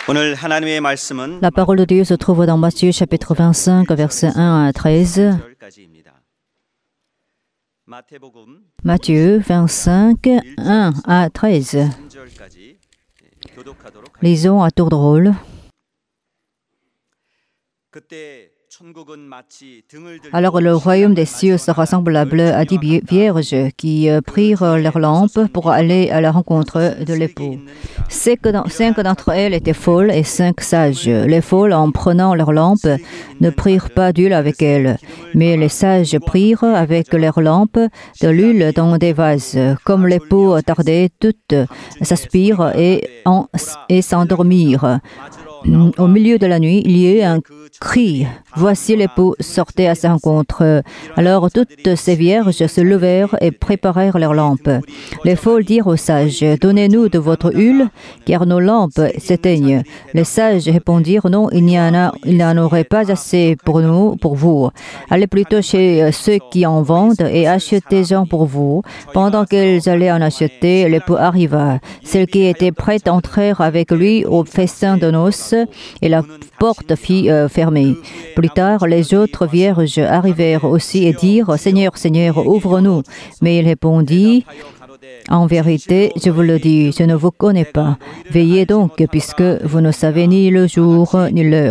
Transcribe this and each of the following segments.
La parole de Dieu se trouve dans Matthieu chapitre 25, versets 1 à 13. Matthieu 25, 1 à 13. Lisons à tour de rôle. Alors le royaume des cieux sera semblable à 10 vierges qui prirent leurs lampes pour aller à la rencontre de l'époux. 5 d'entre elles étaient folles et 5 sages. Les folles, en prenant leurs lampes, ne prirent pas d'huile avec elles, mais les sages prirent avec leurs lampes de l'huile dans des vases. Comme l'époux tardait, toutes s'aspirent et s'endormirent. Au milieu de la nuit, il y eut un cri. Voici l'époux sortait à sa rencontre. Alors toutes ces vierges se levèrent et préparèrent leurs lampes. Les folles dirent aux sages, « Donnez-nous de votre huile, car nos lampes s'éteignent. » Les sages répondirent, « Non, il n'y en aurait pas assez pour vous. Allez plutôt chez ceux qui en vendent et achetez-en pour vous. » Pendant qu'elles allaient en acheter, l'époux arriva. Celles qui étaient prêtes entrèrent avec lui au festin de noces et la porte fut fermée. Plus tard, les autres vierges arrivèrent aussi et dirent, « Seigneur, Seigneur, ouvre-nous. » Mais il répondit, « En vérité, je vous le dis, je ne vous connais pas. Veillez donc, puisque vous ne savez ni le jour ni l'heure. »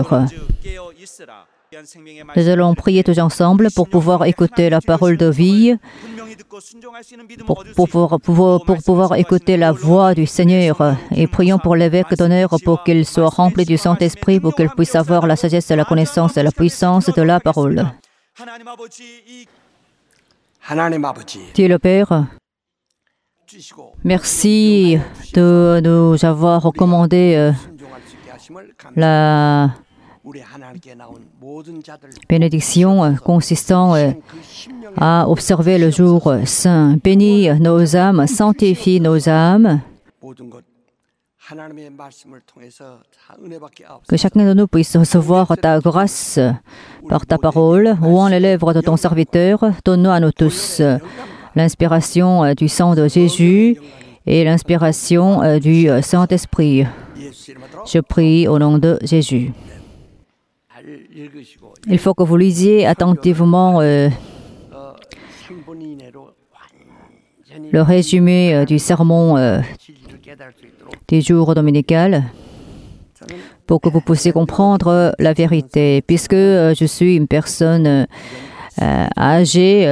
Nous allons prier tous ensemble pour pouvoir écouter la parole de vie, pour pouvoir écouter la voix du Seigneur. Et prions pour l'évêque d'honneur pour qu'il soit rempli du Saint-Esprit, pour qu'il puisse avoir la sagesse, la connaissance et la puissance de la parole. Dieu le Père, merci de nous avoir recommandé la bénédiction consistant à observer le jour saint. Bénis nos âmes, sanctifie nos âmes. Que chacun de nous puisse recevoir ta grâce par ta parole. Ouant les lèvres de ton serviteur, donne-nous à nous tous l'inspiration du sang de Jésus et l'inspiration du Saint-Esprit. Je prie au nom de Jésus. Il faut que vous lisiez attentivement le résumé du sermon du jour dominical pour que vous puissiez comprendre la vérité. Puisque je suis une personne âgée,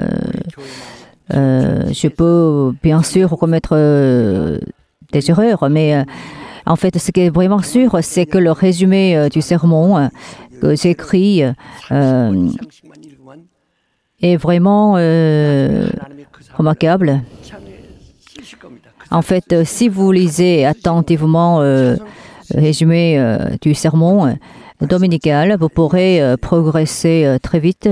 je peux bien sûr commettre des erreurs, mais en fait, ce qui est vraiment sûr, c'est que le résumé du sermon que j'écris est vraiment remarquable. En fait, si vous lisez attentivement le résumé du sermon dominical, vous pourrez progresser très vite.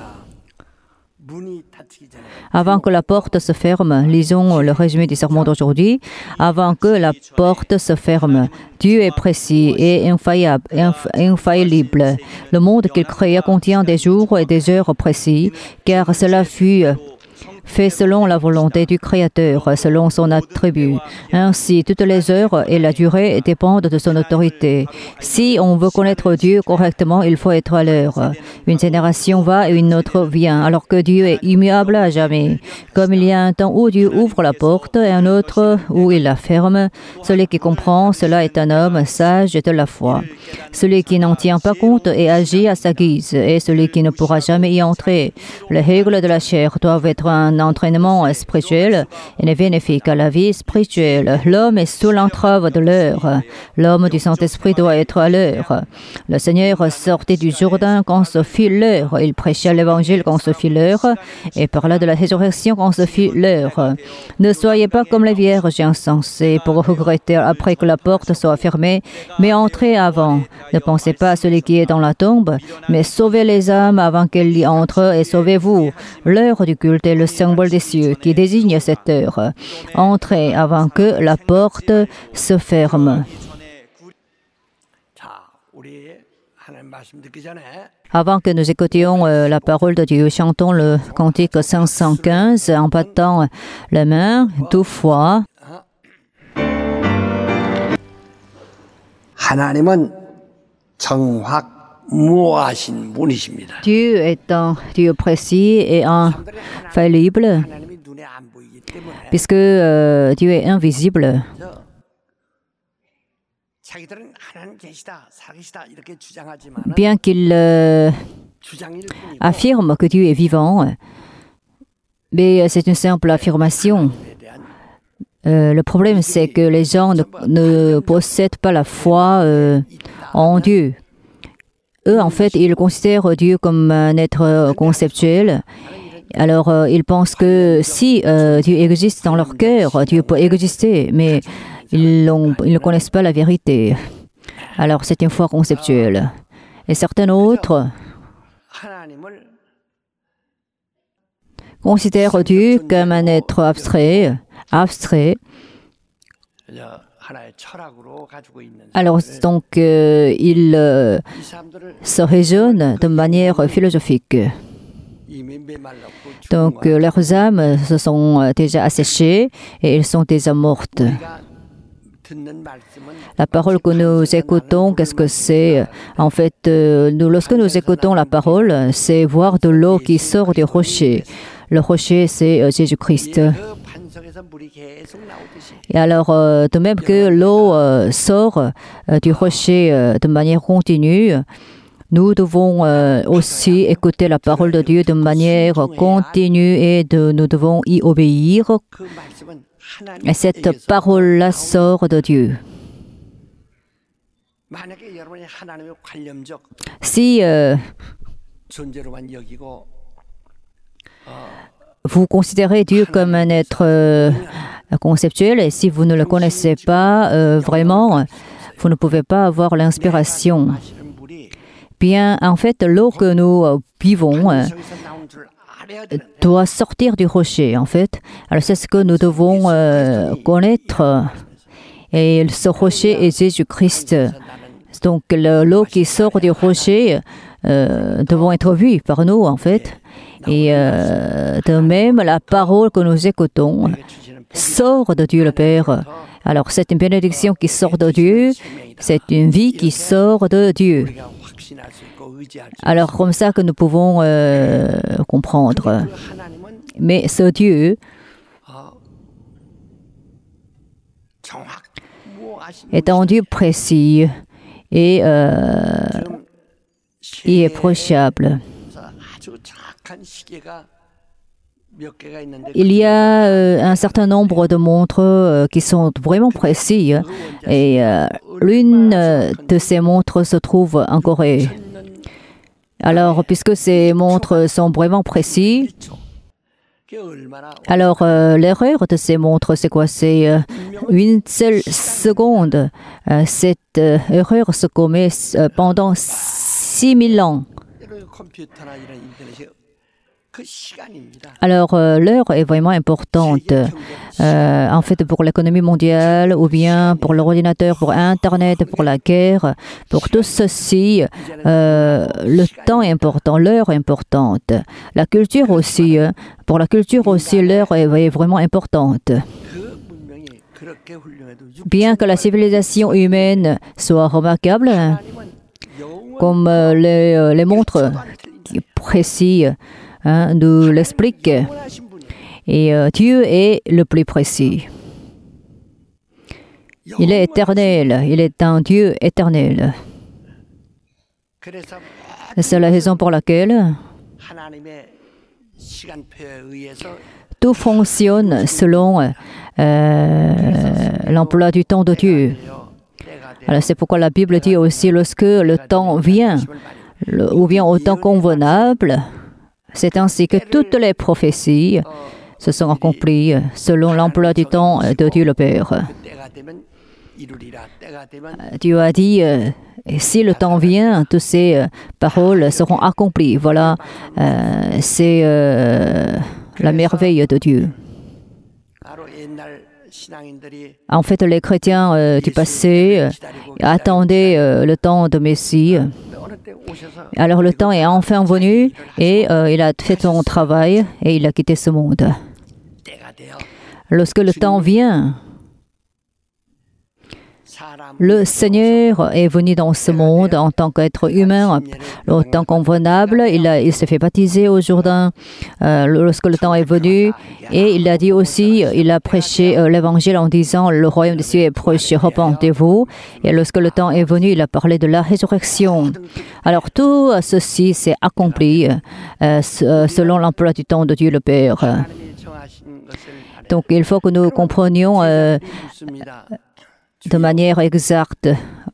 Avant que la porte se ferme, lisons le résumé du sermon d'aujourd'hui. Avant que la porte se ferme, Dieu est précis et infaillible. Le monde qu'il créa contient des jours et des heures précis, car cela fut fait selon la volonté du Créateur, selon son attribut. Ainsi, toutes les heures et la durée dépendent de son autorité. Si on veut connaître Dieu correctement, il faut être à l'heure. Une génération va et une autre vient, alors que Dieu est immuable à jamais. Comme il y a un temps où Dieu ouvre la porte et un autre où il la ferme, celui qui comprend cela est un homme sage de la foi. Celui qui n'en tient pas compte et agit à sa guise, et celui qui ne pourra jamais y entrer. Les règles de la chair doivent être un entraînement spirituel et n'est bénéfique à la vie spirituelle. L'homme est sous l'entrave de l'heure. L'homme du Saint-Esprit doit être à l'heure. Le Seigneur sortit du Jourdain quand se fit l'heure. Il prêcha l'Évangile quand se fit l'heure et parla de la résurrection quand se fit l'heure. Ne soyez pas comme les vierges insensées pour regretter après que la porte soit fermée, mais entrez avant. Ne pensez pas à celui qui est dans la tombe, mais sauvez les âmes avant qu'elles y entrent et sauvez-vous. L'heure du culte est le symbole des cieux qui désigne cette heure. Entrez avant que la porte se ferme. Avant que nous écoutions la parole de Dieu, chantons le cantique 515 en battant les mains 2 fois. 하나님은 정확무하신 분이십니다. Dieu est un Dieu précis et infaillible, 하나님이 눈에 안 보이기 때문에 puisque Dieu est invisible. 자기들은 하나님 계시다, 살아계시다 이렇게 주장하지만 Bien qu'il 주장일 뿐이고 affirme que Dieu est vivant, mais c'est une simple affirmation. Le problème, c'est que les gens ne possèdent pas la foi en Dieu. Eux, en fait, ils considèrent Dieu comme un être conceptuel. Alors, ils pensent que si Dieu existe dans leur cœur, Dieu peut exister, mais ils ne connaissent pas la vérité. Alors, c'est une foi conceptuelle. Et certains autres 하나님을 considèrent Dieu comme un être abstrait. 하나의 철학으로 가지고 있는 Alors, donc, ils 이 사람들을 se raisonnent de manière philosophique. 이미 메말랐고 Donc, leurs âmes se sont déjà asséchées et elles sont déjà mortes. 우리가 듣는 말씀은 La parole que nous écoutons, qu'est-ce que c'est? En fait, lorsque nous écoutons la parole, c'est voir de l'eau qui sort du rocher. Le rocher, c'est Jésus-Christ. 그 반석에서 물이 계속 나오듯이 Et alors, de même que l'eau sort du rocher de manière continue, nous devons aussi écouter la parole de Dieu de manière continue et nous devons y obéir. 그 말씀은 Et cette 하나님께서 parole-là sort de Dieu. 만약에 여러분이 하나님의 관념적 Si 존재로만 여기고 vous considérez Dieu comme un être conceptuel et si vous ne le connaissez pas vraiment, vous ne pouvez pas avoir l'inspiration. 마시는 물이 Bien, en fait, l'eau que nous buvons 반석에서 나온 줄 알아야 되는 doit sortir du rocher, en fait. Alors, c'est ce que nous devons connaître. Et ce rocher est Jésus-Christ. Donc, l'eau qui sort du rocher devons être vue par nous, en fait. Et de même, la parole que nous écoutons sort de Dieu le Père. Alors, c'est une bénédiction qui sort de Dieu. C'est une vie qui sort de Dieu. 우리가 확신할 수 있고 의지할 수 Alors, comme ça que nous pouvons comprendre. 그 하나님은 Mais ce Dieu 정확무하신 est un Dieu précis et irréprochable. 아주 정확한 시계가 몇 개가 있는데 Il y a un certain nombre de montres qui sont vraiment précis. Et l'une de ces montres se trouve en Corée. Alors, puisque ces montres sont vraiment précises, 그게 얼마나 alors l'erreur de ces montres, c'est quoi? C'est une seule seconde. Cette erreur se commet pendant 6000 ans. 이런 컴퓨터나 이런 인터넷이 그 시간입니다. Alors, l'heure est vraiment importante. En fait, pour l'économie mondiale, ou bien pour l'ordinateur, pour Internet, pour la guerre, pour tout ceci, le temps est important, l'heure est importante. La culture aussi, pour la culture aussi, l'heure est vraiment importante. 그 문명이 그렇게 훌륭해도 Bien que la civilisation humaine soit remarquable, 하나님은 영원 comme les montres précises nous l'expliquent, 영원하신 분이 et Dieu est le plus précis. Il est éternel, il est un Dieu éternel. 그래서 C'est la raison pour laquelle 하나님의 시간표에 의해서 tout fonctionne selon l'emploi du temps de Dieu. 때가 돼 Alors c'est pourquoi la Bible dit aussi lorsque le temps vient, ou bien au temps convenable, c'est ainsi que toutes les prophéties se sont accomplies selon l'emploi du temps de Dieu le Père. 때가 되면 이루리라 때가 되면 Dieu a dit, si le temps vient, toutes ces paroles seront accomplies. Voilà, c'est la merveille de Dieu. 바로 옛날 신앙인들이 En fait, les chrétiens du passé attendaient le temps de Messie. 어느 때 오셔서 Alors le temps est enfin venu et il a fait son travail et il a quitté ce monde. 때가 돼요. Lorsque le temps vient, Le Seigneur est venu dans ce monde en tant qu'être humain, au temps convenable. Il s'est fait baptiser au Jourdain lorsque le temps est venu. Et il a dit aussi, il a prêché l'évangile en disant, le royaume des cieux est proche, repentez-vous. Et lorsque le temps est venu, il a parlé de la résurrection. Alors tout ceci s'est accompli selon l'emploi du temps de Dieu le Père. Donc il faut que nous comprenions de manière exacte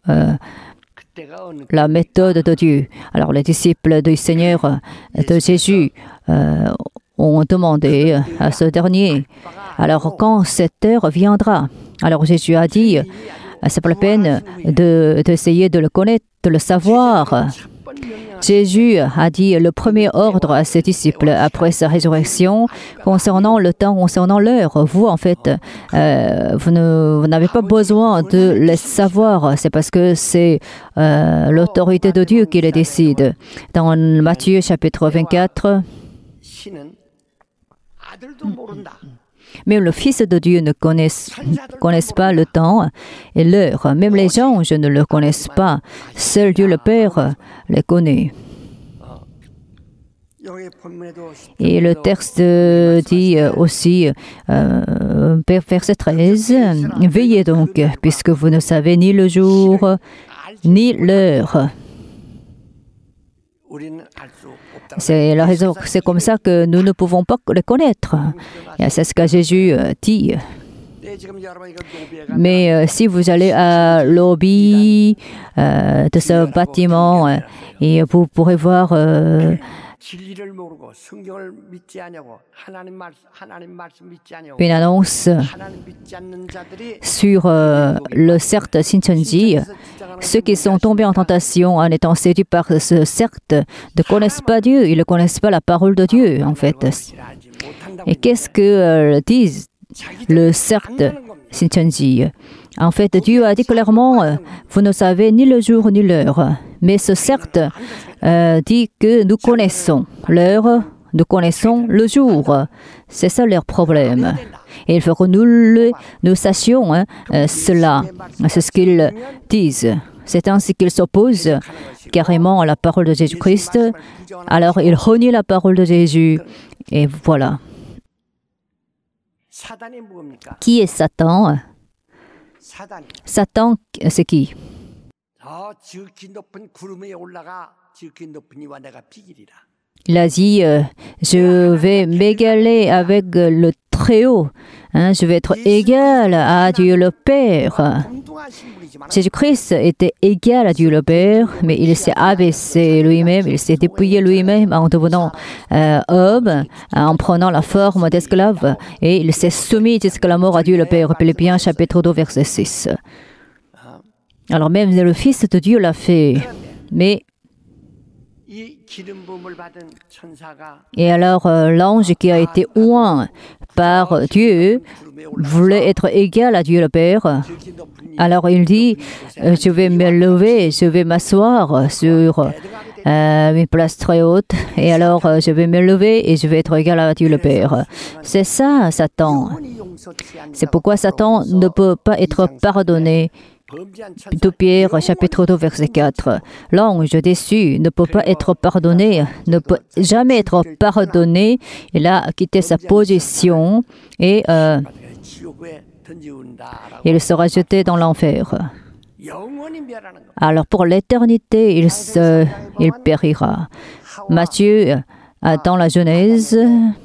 la méthode de Dieu. Alors les disciples du Seigneur, de Jésus, ont demandé à ce dernier, alors quand cette heure viendra? Alors Jésus a dit, c'est pas la peine d'essayer de le connaître, de le savoir. Jésus a dit le premier ordre à ses disciples après sa résurrection concernant le temps, concernant l'heure. Vous, en fait, vous n'avez pas besoin de les savoir. C'est parce que c'est l'autorité de Dieu qui les décide. Dans Matthieu chapitre 24, même le Fils de Dieu ne connaissent pas le temps et l'heure. Même les anges ne le connaissent pas. Seul Dieu le Père les connaît. Et le texte dit aussi, verset 13, « Veillez donc, puisque vous ne savez ni le jour, ni l'heure. » C'est la raison, c'est comme ça que nous ne pouvons pas le connaître. Et c'est ce que Jésus dit. Mais si vous allez à lobby de ce bâtiment, et vous pourrez voir une annonce sur le cercle Shincheonji. Ceux qui sont tombés en tentation en étant séduits par ce cercle ne connaissent pas Dieu, ils ne connaissent pas la parole de Dieu, en fait. Et qu'est-ce que dit le cercle Shincheonji? En fait, Dieu a dit clairement, vous ne savez ni le jour ni l'heure. Mais ce cercle dit que nous connaissons l'heure, nous connaissons le jour. C'est ça leur problème. Et il faut que nous sachions cela. C'est ce qu'ils disent. C'est ainsi qu'ils s'opposent carrément à la parole de Jésus-Christ. Alors ils renient la parole de Jésus. Et voilà. Qui est Satan? Satan, c'est qui? Il a dit, je vais m'égaler avec le Très-Haut. Je vais être égal à Dieu le Père. Jésus-Christ était égal à Dieu le Père, mais il s'est abaissé lui-même, il s'est dépouillé lui-même en devenant homme, en prenant la forme d'esclave, et il s'est soumis jusqu'à la mort à Dieu le Père. Philippiens chapitre 2, verset 6. Alors même le Fils de Dieu l'a fait, mais... Et alors l'ange qui a été oint par Dieu voulait être égal à Dieu le Père. Alors il dit, je vais me lever, je vais m'asseoir sur une place très haute, et alors je vais me lever et je vais être égal à Dieu le Père. C'est ça, Satan. C'est pourquoi Satan ne peut pas être pardonné. 2 Pierre, chapitre 2, verset 4. L'ange déçu ne peut pas être pardonné, ne peut jamais être pardonné. Il a quitté sa position et il sera jeté dans l'enfer. Alors pour l'éternité, il périra. Matthieu, dans la Genèse,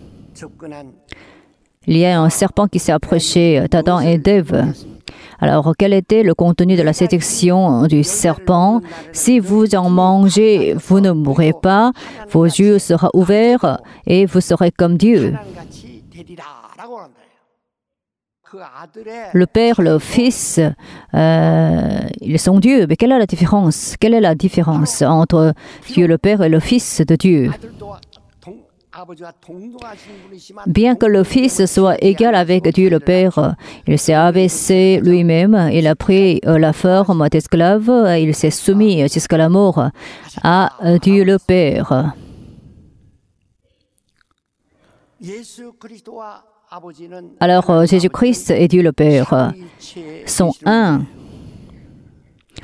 il y a un serpent qui s'est approché d'Adam et d'Ève. Alors, quel était le contenu de la séduction du serpent? Si vous en mangez, vous ne mourrez pas, vos yeux seront ouverts et vous serez comme Dieu. Le Père, le Fils, ils sont Dieu. Mais quelle est la différence? Quelle est la différence entre Dieu le Père et le Fils de Dieu? Bien que le Fils soit égal avec Dieu le Père, il s'est abaissé lui-même, il a pris la forme d'esclave, il s'est soumis jusqu'à la mort à Dieu le Père. Alors Jésus-Christ et Dieu le Père sont un.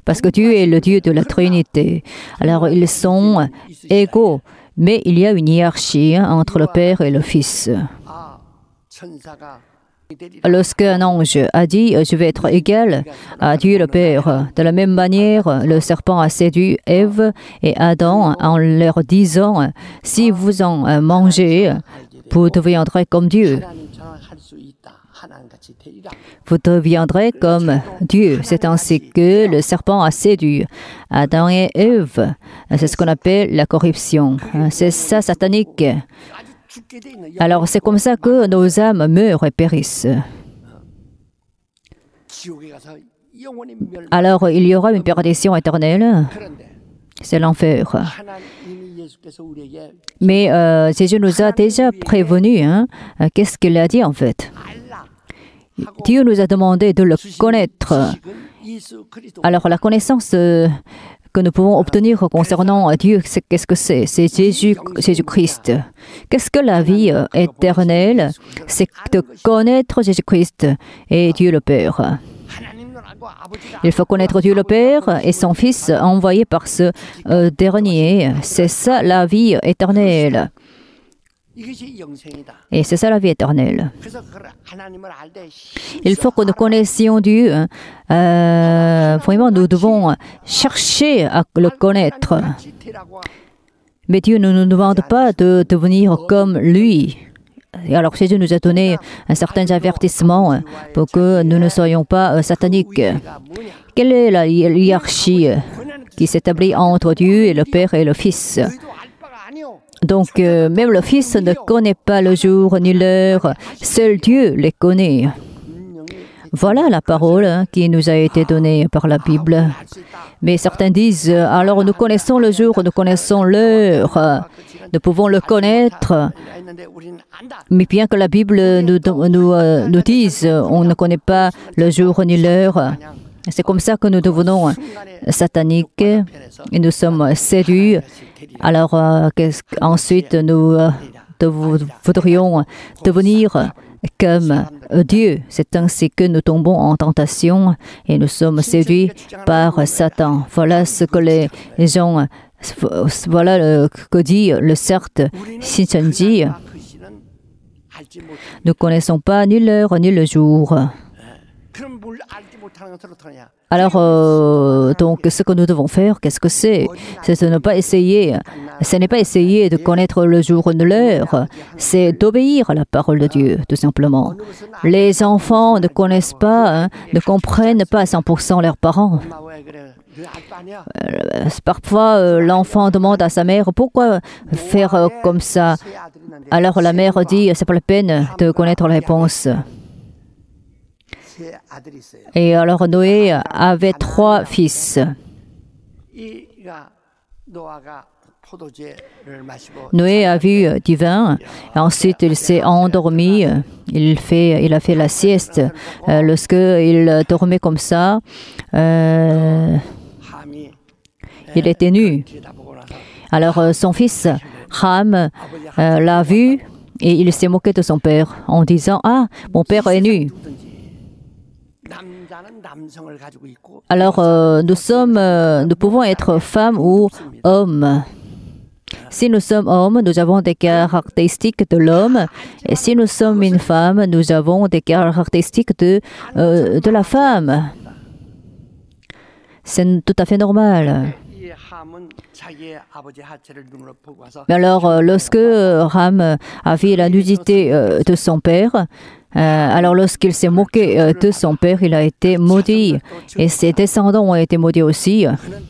Parce que Dieu est le Dieu de la Trinité. Alors, ils sont égaux, mais il y a une hiérarchie entre le Père et le Fils. Lorsqu'un ange a dit « Je vais être égal à Dieu le Père », de la même manière, le serpent a séduit Ève et Adam en leur disant « Si vous en mangez, vous deviendrez comme Dieu. Vous deviendrez comme Dieu. » C'est ainsi que le serpent a séduit Adam et Ève. C'est ce qu'on appelle la corruption. C'est ça satanique. Alors, c'est comme ça que nos âmes meurent et périssent. Alors, il y aura une perdition éternelle. C'est l'enfer. Mais Jésus nous a déjà prévenus. Qu'est-ce qu'il a dit en fait? Dieu nous a demandé de le connaître. Alors, la connaissance que nous pouvons obtenir concernant Dieu, qu'est-ce que c'est? C'est Jésus-Christ. Qu'est-ce que la vie éternelle? C'est de connaître Jésus-Christ et Dieu le Père. Il faut connaître Dieu le Père et son Fils envoyé par ce dernier. C'est ça la vie éternelle. Et c'est ça la vie éternelle. Il faut que nous connaissions Dieu. Vraiment, nous devons chercher à le connaître. Mais Dieu ne nous demande pas de devenir comme lui. Et alors Jésus nous a donné un certain avertissement pour que nous ne soyons pas sataniques. Quelle est la hiérarchie qui s'établit entre Dieu et le Père et le Fils? Donc, même le Fils ne connaît pas le jour ni l'heure. Seul Dieu les connaît. Voilà la parole qui nous a été donnée par la Bible. Mais certains disent, alors nous connaissons le jour, nous connaissons l'heure. Nous pouvons le connaître. Mais bien que la Bible nous dise, on ne connaît pas le jour ni l'heure. C'est comme ça que nous devenons sataniques et nous sommes séduits. Alors, ensuite, nous voudrions devenir comme Dieu. C'est ainsi que nous tombons en tentation et nous sommes séduits par Satan. Voilà ce que les gens, voilà que dit le certes Shincheonji. Nous ne connaissons pas ni l'heure ni le jour. Alors, donc, ce que nous devons faire, qu'est-ce que c'est? C'est de ne pas essayer. Ce n'est pas essayer de connaître le jour ni l'heure. C'est d'obéir à la parole de Dieu, tout simplement. Les enfants ne connaissent pas, ne comprennent pas à 100% leurs parents. Parfois, l'enfant demande à sa mère, pourquoi faire comme ça? Alors, la mère dit, c'est pas la peine de connaître la réponse. Et alors Noé avait 3 fils. Noé a vu du vin, ensuite il s'est endormi, il a fait la sieste. Lorsqu'il dormait comme ça, il était nu. Alors son fils Ham l'a vu et il s'est moqué de son père en disant « Ah, mon père est nu ». Alors, nous pouvons être femmes ou hommes. Si nous sommes hommes, nous avons des caractéristiques de l'homme. Et si nous sommes une femme, nous avons des caractéristiques de la femme. C'est tout à fait normal. Mais alors, lorsque Ham a vu la nudité de son père, alors lorsqu'il s'est moqué de son père, il a été maudit. Et ses descendants ont été maudits aussi.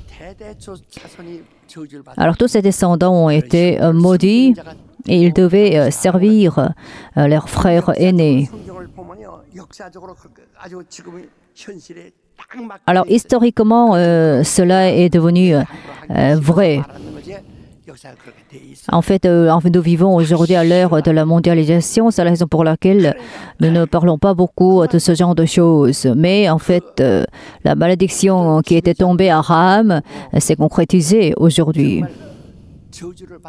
Alors tous ses descendants ont été maudits et ils devaient servir leurs frères aînés. Alors historiquement, cela est devenu vrai. En fait, nous vivons aujourd'hui à l'ère de la mondialisation. C'est la raison pour laquelle nous ne parlons pas beaucoup de ce genre de choses. Mais en fait, la malédiction qui était tombée à Ham s'est concrétisée aujourd'hui.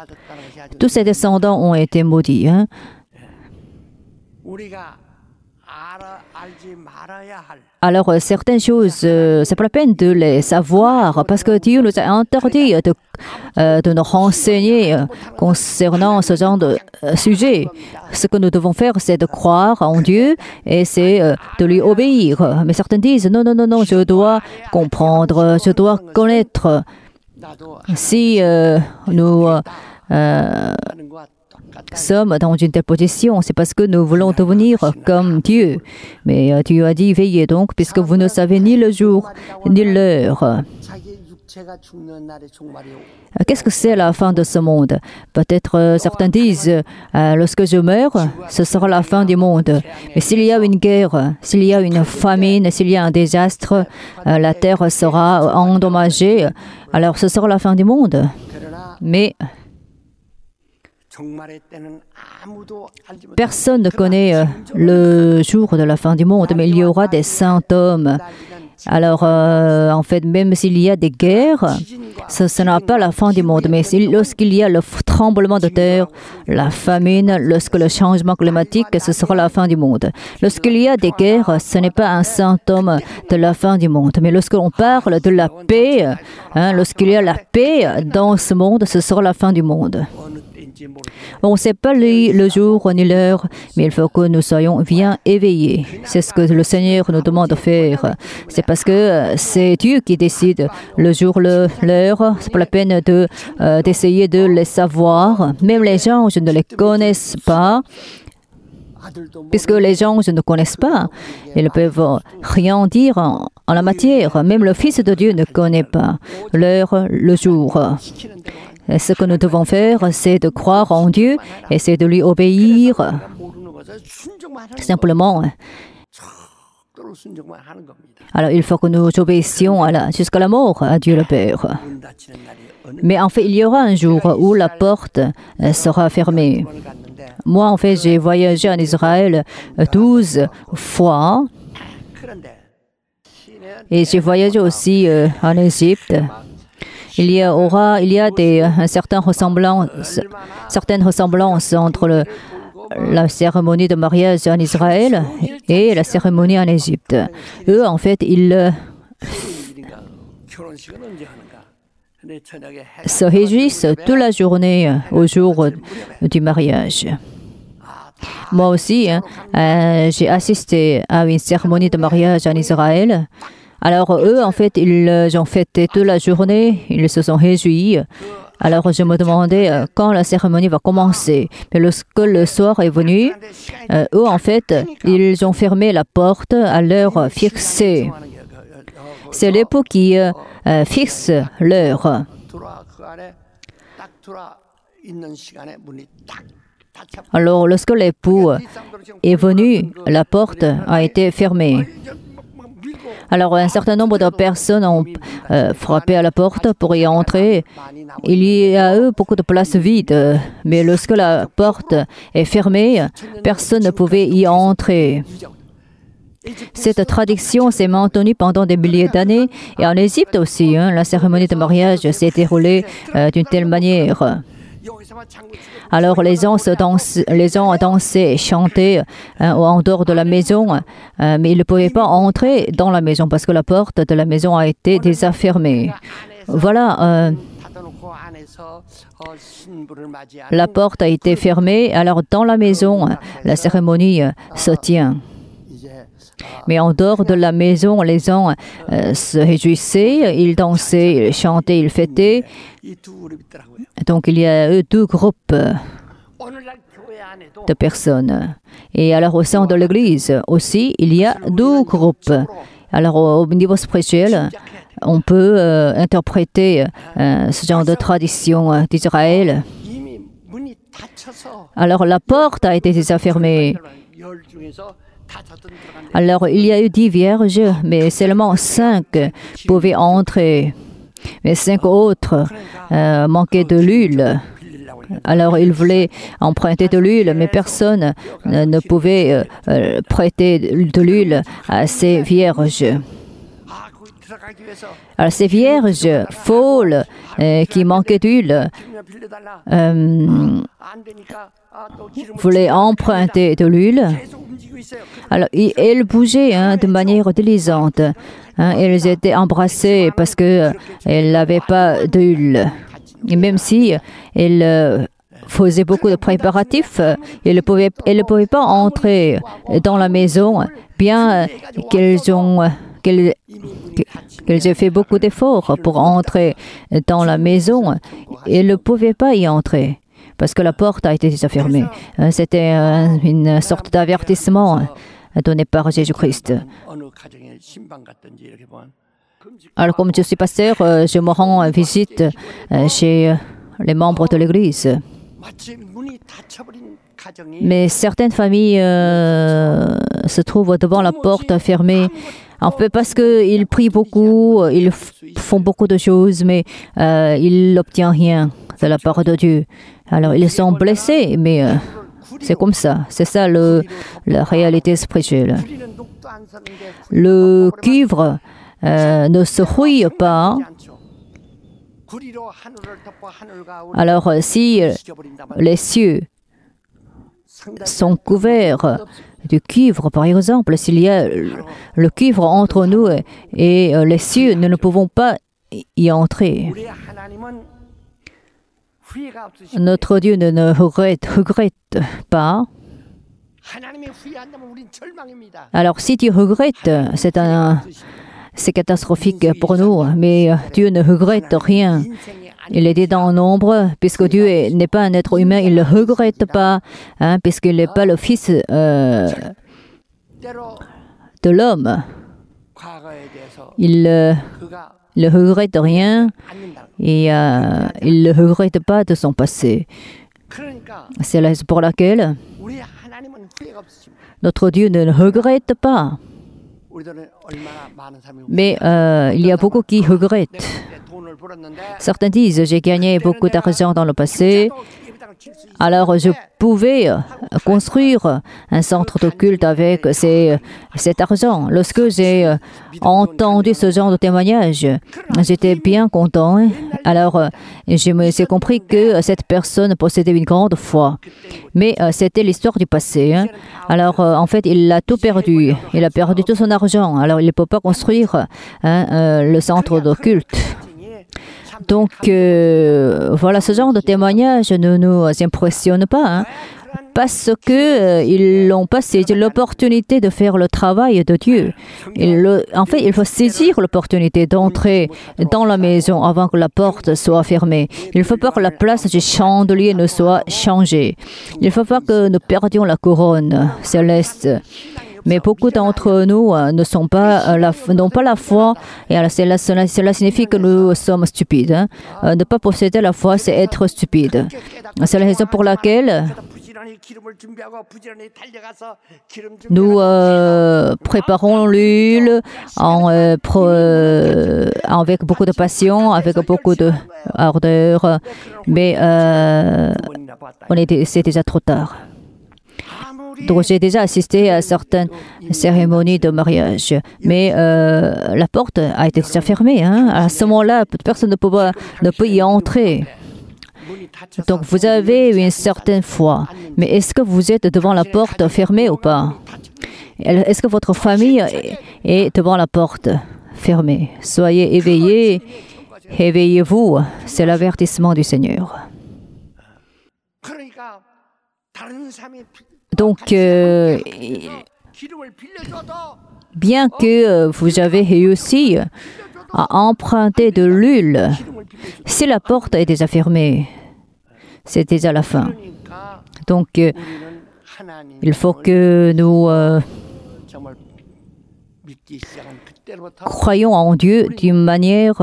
Tous ses descendants ont été maudits. Alors, certaines choses, c'est pas la peine de les savoir parce que Dieu nous a interdit de nous renseigner concernant ce genre de sujet. Ce que nous devons faire, c'est de croire en Dieu et c'est de lui obéir. Mais certains disent, non, non, non, non, je dois comprendre, je dois connaître. Si nous sommes dans une telle position, c'est parce que nous voulons devenir comme Dieu. Mais Dieu a dit, veillez donc, puisque vous ne savez ni le jour, ni l'heure. Qu'est-ce que c'est la fin de ce monde? Peut-être certains disent, lorsque je meurs, ce sera la fin du monde. Mais s'il y a une guerre, s'il y a une famine, s'il y a un désastre, la terre sera endommagée, alors ce sera la fin du monde. Mais personne ne connaît le jour de la fin du monde, mais il y aura des symptômes. Alors, en fait, même s'il y a des guerres, ce n'est pas la fin du monde. Mais lorsqu'il y a le tremblement de terre, la famine, lorsque le changement climatique, ce sera la fin du monde. Lorsqu'il y a des guerres, ce n'est pas un symptôme de la fin du monde. Mais lorsqu'on parle de la paix, lorsqu'il y a la paix dans ce monde, ce sera la fin du monde. On ne sait pas le jour ni l'heure, mais il faut que nous soyons bien éveillés. C'est ce que le Seigneur nous demande de faire. C'est parce que c'est Dieu qui décide le jour, l'heure. C'est pas la peine d'essayer de les savoir. Même les anges ne les connaissent pas. Puisque les anges ne connaissent pas, ils ne peuvent rien dire en la matière. Même le Fils de Dieu ne connaît pas l'heure, le jour. Et ce que nous devons faire, c'est de croire en Dieu et c'est de lui obéir. Simplement. Alors, il faut que nous obéissions jusqu'à la mort à Dieu le Père. Mais en fait, il y aura un jour où la porte sera fermée. Moi, en fait, j'ai voyagé en Israël 12 fois. Et j'ai voyagé aussi en Égypte. Il y a certaines ressemblances entre la cérémonie de mariage en Israël et la cérémonie en Égypte. Eux, en fait, ils se réjouissent toute la journée au jour du mariage. Moi aussi, j'ai assisté à une cérémonie de mariage en Israël. Alors eux, en fait, ils ont fêté toute la journée, ils se sont réjouis. Alors je me demandais quand la cérémonie va commencer. Mais lorsque le soir est venu, eux, en fait, ils ont fermé la porte à l'heure fixée. C'est l'époux qui fixe l'heure. Alors lorsque l'époux est venu, la porte a été fermée. Alors, un certain nombre de personnes ont frappé à la porte pour y entrer. Il y a eu beaucoup de places vides, mais lorsque la porte est fermée, personne ne pouvait y entrer. Cette tradition s'est maintenue pendant des milliers d'années et en Égypte aussi, la cérémonie de mariage s'est déroulée d'une telle manière. Alors les gens ont dansé et chanté en dehors de la maison, mais ils ne pouvaient pas entrer dans la maison parce que la porte de la maison a été déjà fermée. Voilà, la porte a été fermée, alors dans la maison, la cérémonie se tient. Mais en dehors de la maison, les gens se réjouissaient, ils dansaient, ils chantaient, ils fêtaient. Donc il y a eu deux groupes de personnes. Et alors au sein de l'Église aussi, il y a deux groupes. Alors au niveau spirituel, on peut interpréter ce genre de tradition d'Israël. Alors la porte a été déjà fermée. Alors, il y a eu 10 vierges, mais seulement 5 pouvaient entrer. Mais 5 autres manquaient de l'huile. Alors, ils voulaient emprunter de l'huile, mais personne ne pouvait prêter de l'huile à ces vierges. Alors, ces vierges folles qui manquaient d'huile voulaient emprunter de l'huile. Alors, elles bougeaient de manière délicente. Elles étaient embrassées parce qu'elles n'avaient pas d'huile. Et même si elles faisaient beaucoup de préparatifs, elles ne pouvaient pas entrer dans la maison, bien qu'elles aient fait beaucoup d'efforts pour entrer dans la maison. Elles ne pouvaient pas y entrer parce que la porte a été déjà fermée. C'était une sorte d'avertissement donné par Jésus-Christ. Alors, comme je suis pasteur, je me rends visite chez les membres de l'Église. Mais certaines familles se trouvent devant la porte fermée. En fait, parce qu'ils prient beaucoup, ils font beaucoup de choses, mais ils n'obtiennent rien de la part de Dieu. Alors, ils sont blessés, mais c'est comme ça. C'est ça la réalité spirituelle. Le cuivre ne se rouille pas. Alors, si les cieux sont couverts du cuivre, par exemple, s'il y a le cuivre entre nous et les cieux, nous ne pouvons pas y entrer. Notre Dieu ne regrette pas. Alors, si tu regrettes, c'est catastrophique pour nous, mais Dieu ne regrette rien. Il est dit dans Nombre, puisque Dieu n'est pas un être humain, il ne regrette pas, puisqu'il n'est pas le Fils de l'homme. Il ne regrette rien et il ne regrette pas de son passé. C'est la raison pour laquelle notre Dieu ne regrette pas. Mais il y a beaucoup qui regrettent. Certains disent, j'ai gagné beaucoup d'argent dans le passé, alors je pouvais construire un centre de culte avec cet argent. Lorsque j'ai entendu ce genre de témoignage, j'étais bien content. Alors j'ai compris que cette personne possédait une grande foi. Mais c'était l'histoire du passé. Alors en fait, il a tout perdu. Il a perdu tout son argent. Alors il ne peut pas construire le centre de culte. Donc, voilà, ce genre de témoignage ne nous impressionne pas, parce qu'ils n'ont pas saisi l'opportunité de faire le travail de Dieu. En fait, il faut saisir l'opportunité d'entrer dans la maison avant que la porte soit fermée. Il ne faut pas que la place du chandelier ne soit changée. Il ne faut pas que nous perdions la couronne céleste. Mais beaucoup d'entre nous n'ont pas la foi, et alors cela signifie que nous sommes stupides. Ne pas posséder la foi, c'est être stupide. C'est la raison pour laquelle nous préparons l'huile avec beaucoup de passion, avec beaucoup d'ardeur, mais c'est déjà trop tard. Donc, j'ai déjà assisté à certaines cérémonies de mariage, mais la porte a été déjà fermée. À ce moment-là, personne ne peut y entrer. Donc, vous avez une certaine foi, mais est-ce que vous êtes devant la porte fermée ou pas? Est-ce que votre famille est devant la porte fermée? Soyez éveillés, éveillez-vous. C'est l'avertissement du Seigneur. Donc, bien que vous avez réussi à emprunter de l'huile, si la porte est déjà fermée, c'est déjà la fin. Donc, il faut que nous croyons en Dieu d'une manière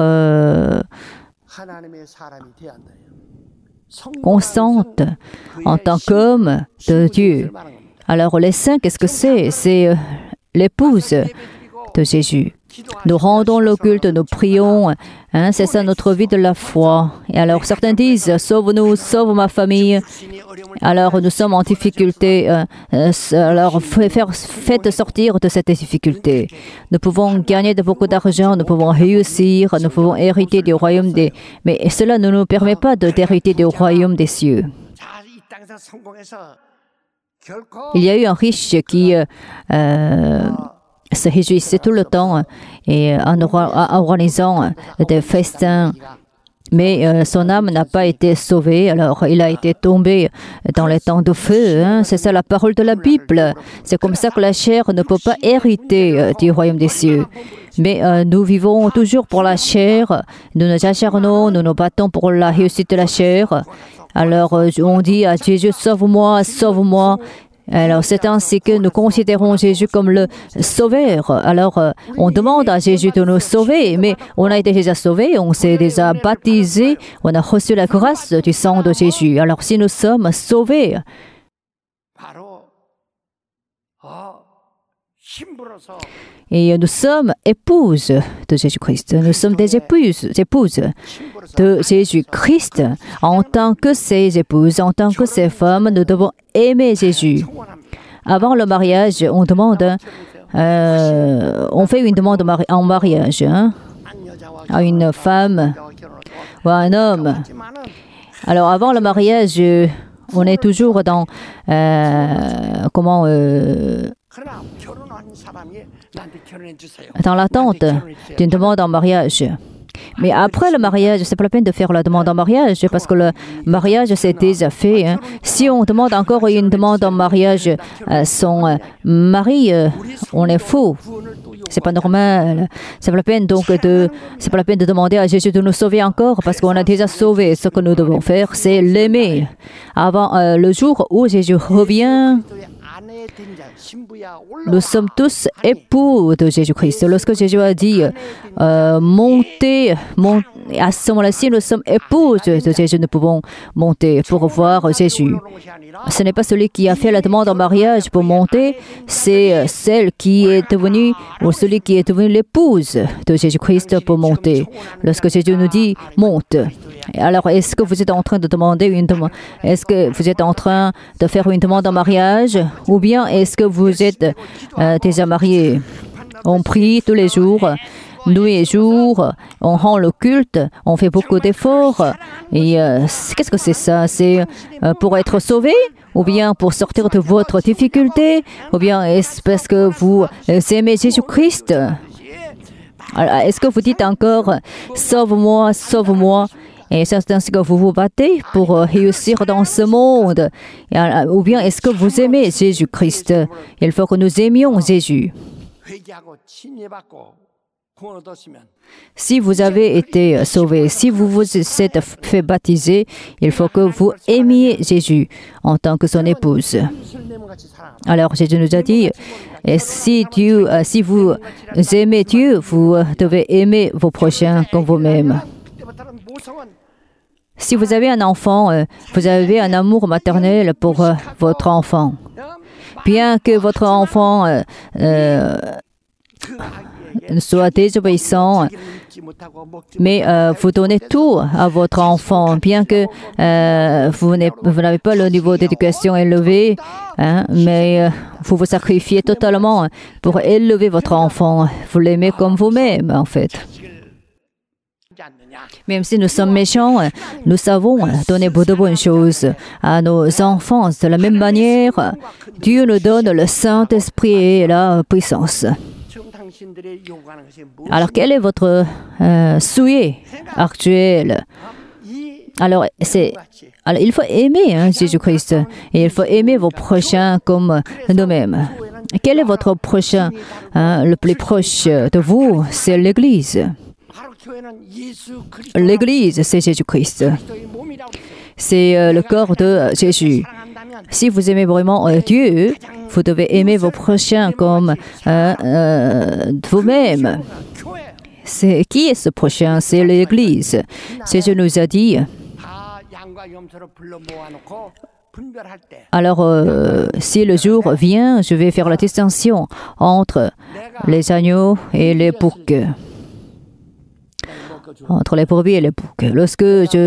constante en tant qu'homme de Dieu. Alors les saints, qu'est-ce que c'est? C'est l'épouse de Jésus. Nous rendons le culte, nous prions, c'est ça notre vie de la foi. Et alors certains disent, sauve-nous, sauve ma famille. Alors nous sommes en difficulté, alors faites sortir de cette difficulté. Nous pouvons gagner de beaucoup d'argent, nous pouvons réussir, nous pouvons hériter du royaume des... Mais cela ne nous permet pas d'hériter du royaume des cieux. Il y a eu un riche qui se réjouissait tout le temps et en organisant des festins. Mais son âme n'a pas été sauvée, alors il a été tombé dans les temps de feu. C'est ça la parole de la Bible. C'est comme ça que la chair ne peut pas hériter du royaume des cieux. Mais nous vivons toujours pour la chair, nous nous acharnons, nous nous battons pour la réussite de la chair. Alors on dit à Jésus, sauve-moi, sauve-moi. Alors, c'est ainsi que nous considérons Jésus comme le sauveur. Alors, on demande à Jésus de nous sauver, mais on a été déjà sauvé, on s'est déjà baptisé, on a reçu la grâce du sang de Jésus. Alors, si nous sommes sauvés, et nous sommes épouses de Jésus-Christ. Nous sommes des épouses de Jésus-Christ. En tant que ses épouses, en tant que ses femmes, nous devons aimer Jésus. Avant le mariage, on demande, on fait une demande en mariage à une femme ou à un homme. Alors avant le mariage, on est toujours dans dans l'attente d'une demande en mariage. Mais après le mariage, c'est pas la peine de faire la demande en mariage parce que le mariage c'est déjà fait. Si on demande encore une demande en mariage à son mari, on est fou. C'est pas normal. C'est pas la peine c'est pas la peine de demander à Jésus de nous sauver encore parce qu'on a déjà sauvé. Ce que nous devons faire, c'est l'aimer. Avant le jour où Jésus revient, nous sommes tous époux de Jésus-Christ. Lorsque Jésus a dit montez, à ce moment-là-ci, nous sommes épouses de Jésus. Nous pouvons monter pour voir Jésus. Ce n'est pas celui qui a fait la demande en mariage pour monter, c'est celle qui est devenue, ou celui qui est devenu l'épouse de Jésus-Christ pour monter. Lorsque Jésus nous dit monte. Alors, est-ce que vous êtes en train de demander est-ce que vous êtes en train de faire une demande en mariage ou bien est-ce que vous êtes déjà mariés? On prie tous les jours, nuit et jour, on rend le culte, on fait beaucoup d'efforts. Et qu'est-ce que c'est ça? C'est pour être sauvé ou bien pour sortir de votre difficulté ou bien est-ce parce que vous aimez Jésus-Christ? Est-ce que vous dites encore « Sauve-moi, sauve-moi » et c'est ainsi que vous vous battez pour réussir dans ce monde. Ou bien est-ce que vous aimez Jésus-Christ? Il faut que nous aimions Jésus. Si vous avez été sauvé, si vous vous êtes fait baptiser, il faut que vous aimiez Jésus en tant que son épouse. Alors Jésus nous a dit, si vous aimez Dieu, vous devez aimer vos prochains comme vous-même. Si vous avez un enfant, vous avez un amour maternel pour votre enfant. Bien que votre enfant soit désobéissant, mais vous donnez tout à votre enfant, bien que vous n'avez pas le niveau d'éducation élevé, mais vous vous sacrifiez totalement pour élever votre enfant. Vous l'aimez comme vous-même, en fait. Même si nous sommes méchants, nous savons donner beaucoup de bonnes choses à nos enfants. De la même manière, Dieu nous donne le Saint-Esprit et la puissance. Alors, quel est votre souhait actuel? Alors, il faut aimer Jésus-Christ et il faut aimer vos prochains comme nous-mêmes. Quel est votre prochain? Le plus proche de vous, c'est l'Église. L'Église, c'est Jésus-Christ. C'est le corps de Jésus. Si vous aimez vraiment Dieu, vous devez aimer vos prochains comme vous-même. Qui est ce prochain? C'est l'Église. Jésus nous a dit. Alors, si le jour vient, je vais faire la distinction entre les agneaux et les boucs. Entre les brebis et les boucs. Lorsque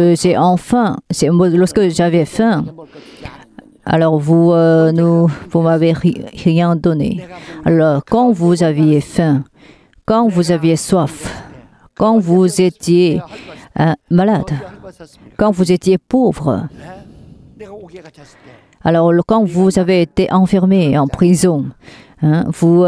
j'avais faim, alors vous m'avez rien donné. Alors, quand vous aviez faim, quand vous aviez soif, quand vous étiez malade, quand vous étiez pauvre, Alors, quand vous avez été enfermé en prison, hein, vous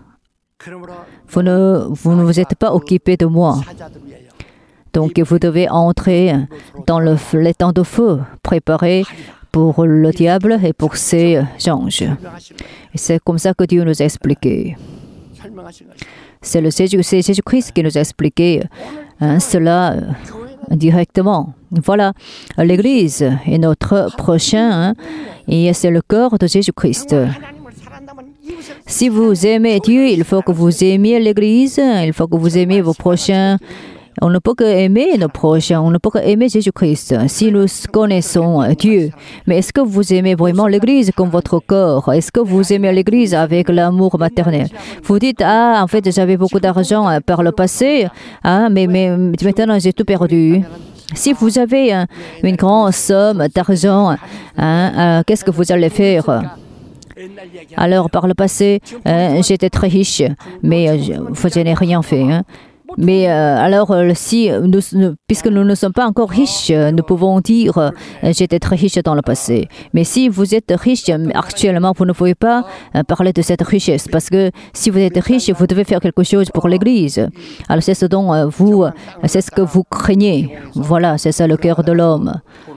ne vous êtes pas occupé de moi. Donc, vous devez entrer dans l'étang de feu, préparé pour le diable et pour ses anges. Et c'est comme ça que Dieu nous a expliqué. C'est Jésus-Christ qui nous a expliqué cela directement. Voilà, l'Église est notre prochain et c'est le corps de Jésus-Christ. Si vous aimez Dieu, il faut que vous aimiez l'Église, il faut que vous aimiez vos prochains. On ne peut que aimer nos prochains, on ne peut que aimer Jésus-Christ si nous connaissons Dieu. Mais est-ce que vous aimez vraiment l'Église comme votre corps? Est-ce que vous aimez l'Église avec l'amour maternel? Vous dites, en fait, j'avais beaucoup d'argent par le passé, mais maintenant j'ai tout perdu. Si vous avez une grande somme d'argent, qu'est-ce que vous allez faire? Alors, par le passé, j'étais très riche, mais je n'ai rien fait. Mais alors, puisque nous ne sommes pas encore riches, nous pouvons dire j'étais très riche dans le passé. Mais si vous êtes riche actuellement, vous ne pouvez pas parler de cette richesse. Parce que si vous êtes riche, vous devez faire quelque chose pour l'Église. Alors c'est ce dont c'est ce que vous craignez. Voilà, c'est ça le cœur de l'homme.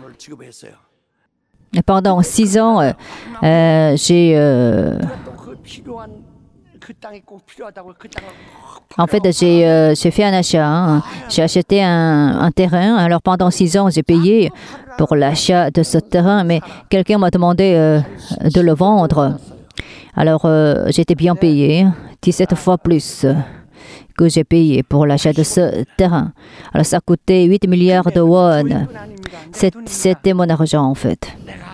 Et pendant 6 ans, en fait, j'ai fait un achat. J'ai acheté un terrain. Alors, pendant 6 ans, j'ai payé pour l'achat de ce terrain. Mais quelqu'un m'a demandé de le vendre. Alors, j'étais bien payé. 17 fois plus que j'ai payé pour l'achat de ce terrain. Alors, ça coûtait 8 milliards de won. C'était mon argent, en fait.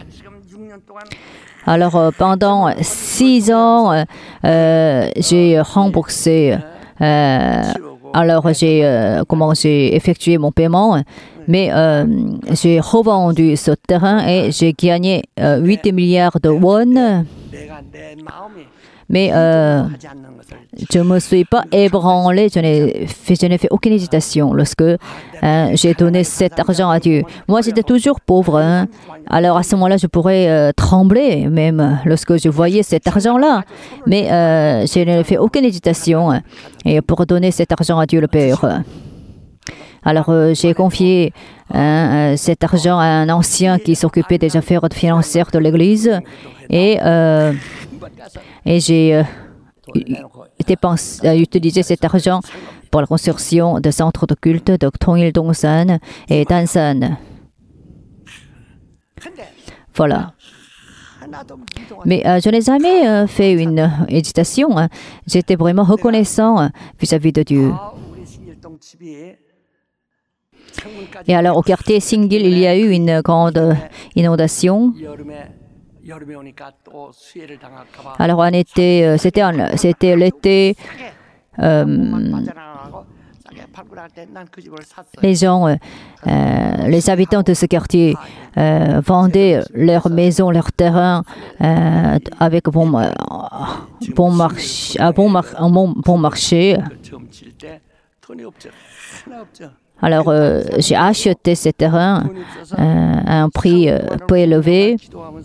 Alors, pendant 6 ans, j'ai remboursé. Alors, j'ai effectué mon paiement, mais j'ai revendu ce terrain et j'ai gagné 8 milliards de won. Mais je ne me suis pas ébranlé, je n'ai fait aucune hésitation lorsque j'ai donné cet argent à Dieu. Moi, j'étais toujours pauvre. Alors, à ce moment-là, je pourrais trembler, même lorsque je voyais cet argent-là. Mais je n'ai fait aucune hésitation et pour donner cet argent à Dieu le Père. Alors, j'ai confié cet argent à un ancien qui s'occupait des affaires financières de l'Église et j'ai utilisé cet argent pour la construction de centres de culte de Tongil Dongsan et Dansan. Voilà. Mais je n'ai jamais fait une hésitation. J'étais vraiment reconnaissant vis-à-vis de Dieu. Et alors, au quartier Singil, il y a eu une grande inondation. Alors, en été, c'était l'été. Les gens, les habitants de ce quartier vendaient leurs maisons, leurs terrains avec bon marché. Alors, j'ai acheté ces terrains à un prix peu élevé.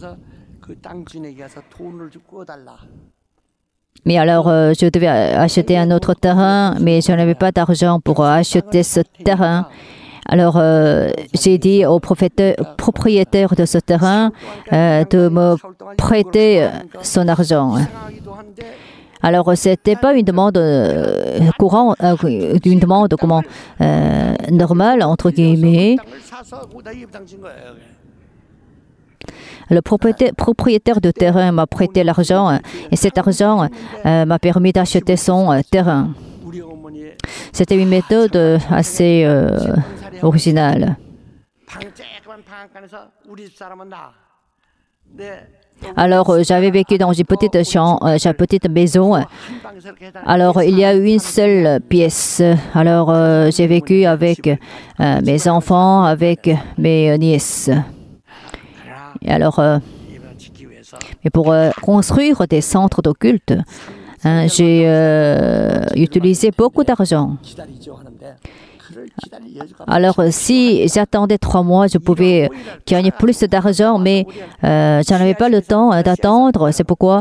Mais alors, je devais acheter un autre terrain, mais je n'avais pas d'argent pour acheter ce terrain. Alors, j'ai dit au propriétaire de ce terrain de me prêter son argent. Alors, ce n'était pas une demande courante, une demande normale, entre guillemets. Le propriétaire de terrain m'a prêté l'argent et cet argent m'a permis d'acheter son terrain. C'était une méthode assez originale. Alors, j'avais vécu dans une petite maison. Alors, il y a eu une seule pièce. Alors, j'ai vécu avec mes enfants, avec mes nièces. Et alors, mais pour construire des centres de culte, j'ai utilisé beaucoup d'argent. Alors, si j'attendais 3 mois, je pouvais gagner plus d'argent, mais je n'avais pas le temps d'attendre. C'est pourquoi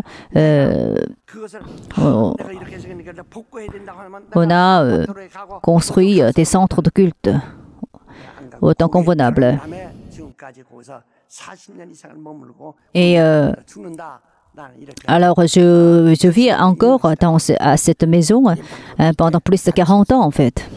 on a construit des centres de culte au temps convenable. Et alors, je vis encore à cette maison pendant plus de 40 ans, en fait.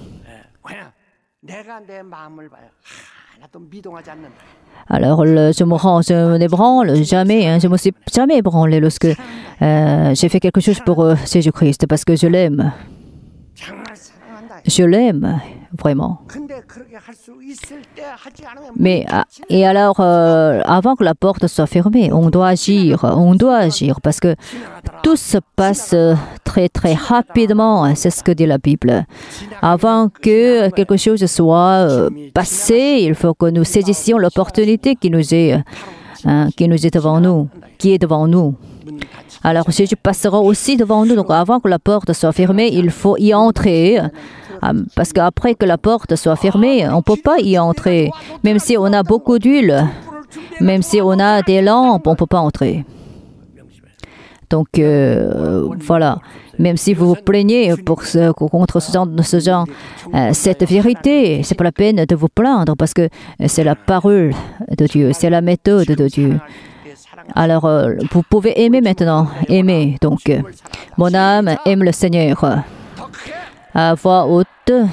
Alors, je me ébranle jamais. Je ne me suis jamais ébranlé lorsque j'ai fait quelque chose pour Jésus-Christ, parce que je l'aime. Je l'aime, vraiment. Mais, et alors, avant que la porte soit fermée, on doit agir, parce que tout se passe très, très rapidement, c'est ce que dit la Bible. Avant que quelque chose soit passé, il faut que nous saisissions l'opportunité qui nous est devant nous, qui est devant nous. Alors, Jésus passera aussi devant nous, donc avant que la porte soit fermée, il faut y entrer. Parce qu'après que la porte soit fermée, on ne peut pas y entrer. Même si on a beaucoup d'huile, même si on a des lampes, on ne peut pas entrer. Donc, voilà. Même si vous vous plaignez contre cette vérité, ce n'est pas la peine de vous plaindre parce que c'est la parole de Dieu, c'est la méthode de Dieu. Alors, vous pouvez aimer maintenant, aimer. Donc, mon âme aime le Seigneur. À voix haute.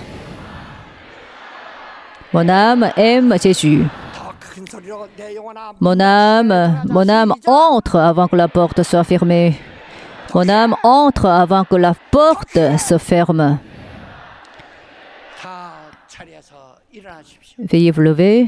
Mon âme aime Jésus. Mon âme entre avant que la porte soit fermée. Mon âme entre avant que la porte se ferme. Veuillez vous lever.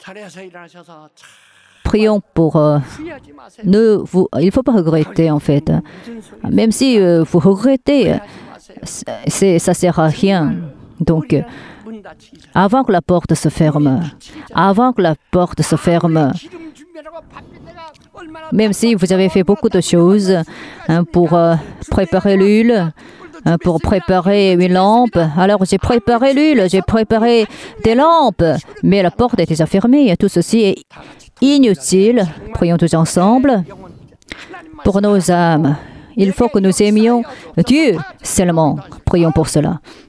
Prions pour il ne faut pas regretter en fait. Même si vous regrettez, ça ne sert à rien. Donc, avant que la porte se ferme, même si vous avez fait beaucoup de choses pour préparer l'huile, pour préparer une lampe, alors j'ai préparé l'huile, j'ai préparé des lampes, mais la porte est déjà fermée. Tout ceci est inutile. Prions tous ensemble pour nos âmes. Il faut que nous aimions Dieu seulement. Prions pour cela.